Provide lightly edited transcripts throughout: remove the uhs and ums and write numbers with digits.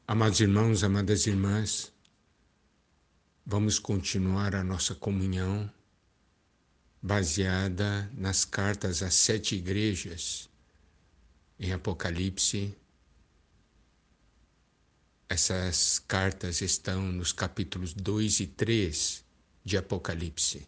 Amados irmãos, amadas irmãs, vamos continuar a nossa comunhão baseada nas cartas às 7 igrejas em Apocalipse. Essas cartas estão nos capítulos 2 e 3 de Apocalipse.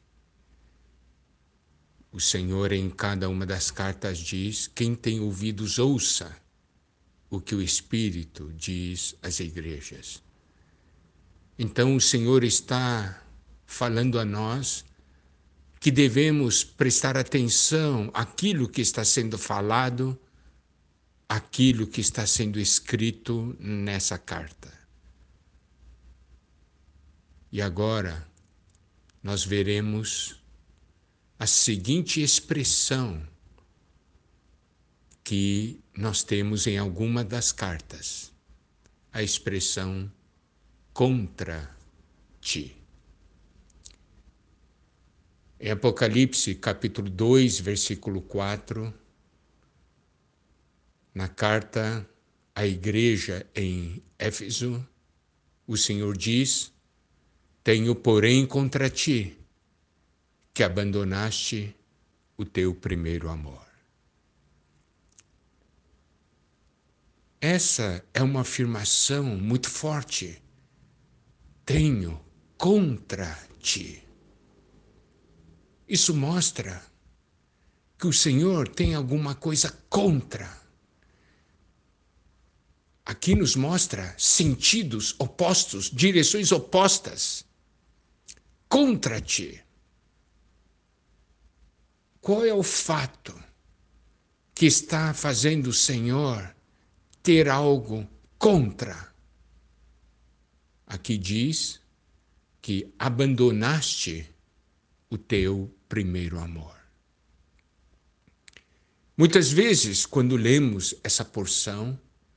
O Senhor em cada uma das cartas diz: quem tem ouvidos ouça o que o Espírito diz às igrejas. Então o Senhor está falando a nós que devemos prestar atenção àquilo que está sendo falado, àquilo que está sendo escrito nessa carta. E agora nós veremos a seguinte expressão que nós temos em alguma das cartas, a expressão contra ti. Em Apocalipse, capítulo 2, versículo 4, na carta à igreja em Éfeso, o Senhor diz: tenho, porém, contra ti, que abandonaste o teu primeiro amor. Essa é uma afirmação muito forte. Tenho contra ti. Isso mostra que o Senhor tem alguma coisa contra. Aqui nos mostra sentidos opostos, direções opostas. Contra ti. Qual é o fato que está fazendo o Senhor ter algo contra? Aqui diz que abandonaste o teu primeiro amor. Muitas vezes, quando lemos essa porção,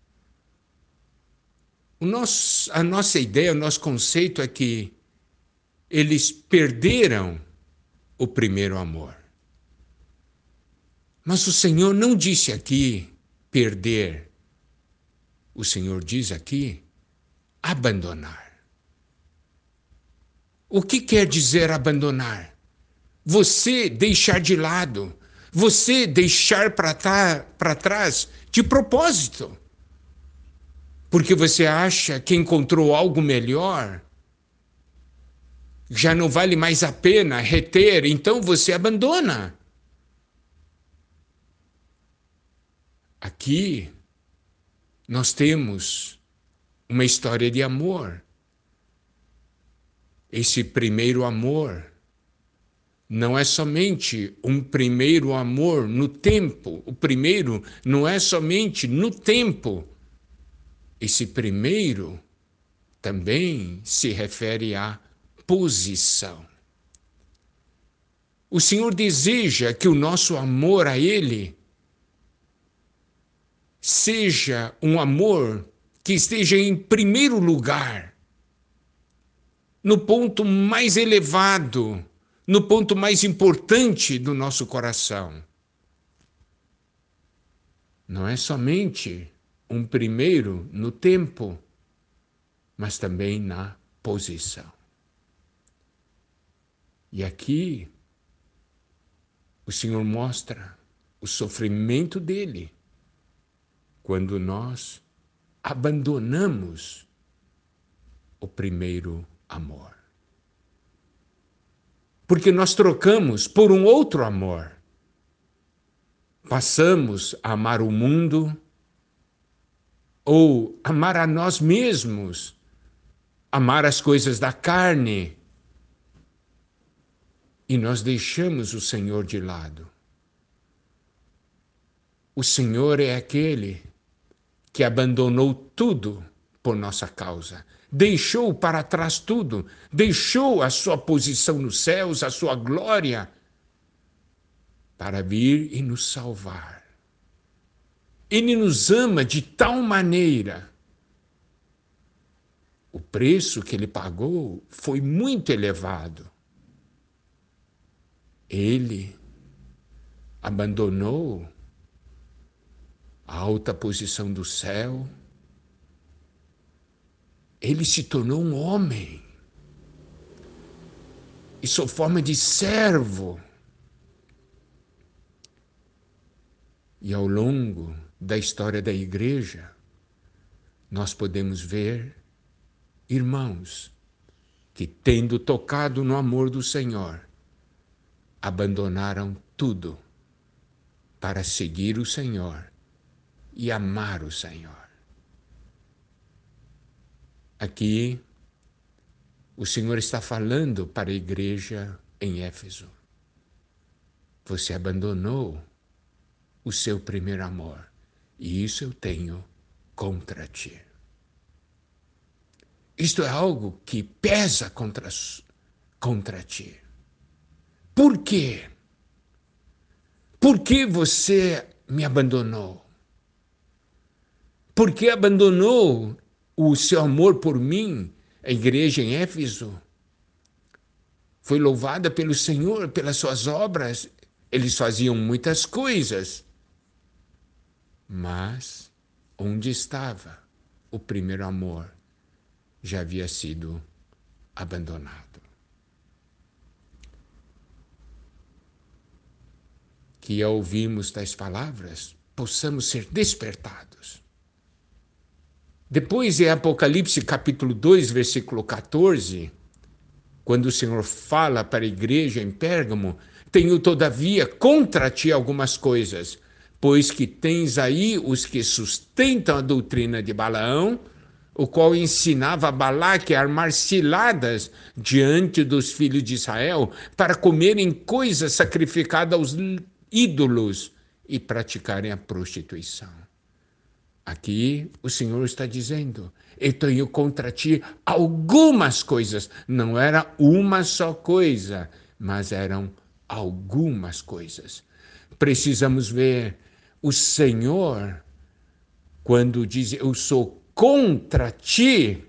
a nossa ideia, o nosso conceito é que eles perderam o primeiro amor. Mas o Senhor não disse aqui perder. O Senhor diz aqui abandonar. O que quer dizer abandonar? Você deixar de lado, você deixar para trás de propósito. Porque você acha que encontrou algo melhor, já não vale mais a pena reter, então você abandona. Aqui nós temos uma história de amor. Esse primeiro amor não é somente um primeiro amor no tempo. O primeiro não é somente no tempo. Esse primeiro também se refere à posição. O Senhor deseja que o nosso amor a Ele seja um amor que esteja em primeiro lugar, no ponto mais elevado, no ponto mais importante do nosso coração. Não é somente um primeiro no tempo, mas também na posição. E aqui o Senhor mostra o sofrimento dele quando nós abandonamos o primeiro amor. Porque nós trocamos por um outro amor. Passamos a amar o mundo ou amar a nós mesmos, amar as coisas da carne, e nós deixamos o Senhor de lado. O Senhor é aquele que abandonou tudo por nossa causa. Deixou para trás tudo, deixou a sua posição nos céus, a sua glória, para vir e nos salvar. Ele nos ama de tal maneira. O preço que ele pagou foi muito elevado. Ele abandonou a alta posição do céu, ele se tornou um homem. E sua forma de servo. E ao longo da história da igreja, nós podemos ver irmãos que, tendo tocado no amor do Senhor, abandonaram tudo para seguir o Senhor e amar o Senhor. Aqui, o Senhor está falando para a igreja em Éfeso. Você abandonou o seu primeiro amor, e isso eu tenho contra ti. Isto é algo que pesa contra ti. Por quê? Por que você me abandonou? Por que abandonou o seu amor por mim? A igreja em Éfeso foi louvada pelo Senhor, pelas suas obras. Eles faziam muitas coisas. Mas onde estava o primeiro amor? Já havia sido abandonado. Que ao ouvirmos tais palavras, possamos ser despertados. Depois, em Apocalipse capítulo 2, versículo 14, quando o Senhor fala para a igreja em Pérgamo, tenho todavia contra ti algumas coisas, pois que tens aí os que sustentam a doutrina de Balaão, o qual ensinava a Balaque a armar ciladas diante dos filhos de Israel para comerem coisas sacrificadas aos ídolos e praticarem a prostituição. Aqui o Senhor está dizendo, eu tenho contra ti algumas coisas. Não era uma só coisa, mas eram algumas coisas. Precisamos ver o Senhor, quando diz, eu sou contra ti,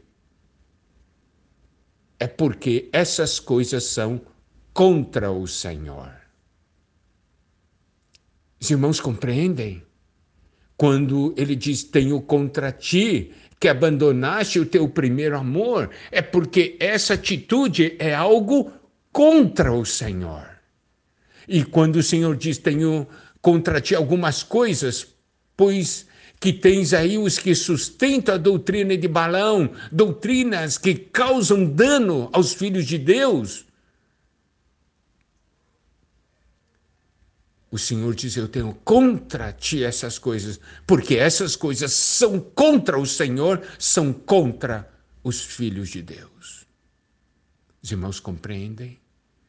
é porque essas coisas são contra o Senhor. Os irmãos compreendem? Quando ele diz, tenho contra ti, que abandonaste o teu primeiro amor, é porque essa atitude é algo contra o Senhor. E quando o Senhor diz, tenho contra ti algumas coisas, pois que tens aí os que sustentam a doutrina de Balaão, doutrinas que causam dano aos filhos de Deus. O Senhor diz, eu tenho contra ti essas coisas, porque essas coisas são contra o Senhor, são contra os filhos de Deus. Os irmãos compreendem?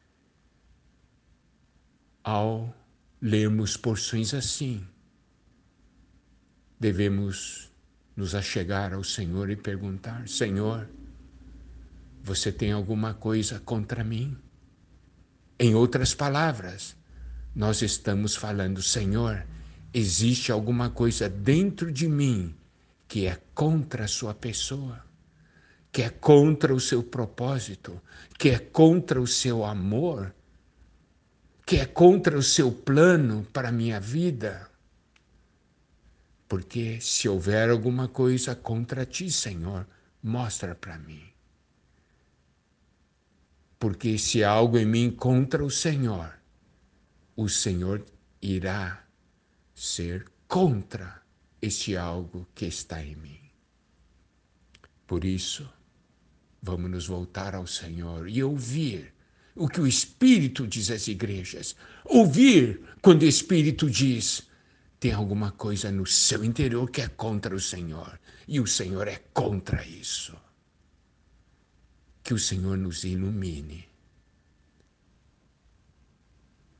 Ao lermos porções assim, devemos nos achegar ao Senhor e perguntar, Senhor, você tem alguma coisa contra mim? Em outras palavras, nós estamos falando, Senhor, existe alguma coisa dentro de mim que é contra a sua pessoa, que é contra o seu propósito, que é contra o seu amor, que é contra o seu plano para a minha vida. Porque se houver alguma coisa contra ti, Senhor, mostra para mim. Porque se há algo em mim contra o Senhor irá ser contra esse algo que está em mim. Por isso, vamos nos voltar ao Senhor e ouvir o que o Espírito diz às igrejas. Ouvir quando o Espírito diz, tem alguma coisa no seu interior que é contra o Senhor, e o Senhor é contra isso. Que o Senhor nos ilumine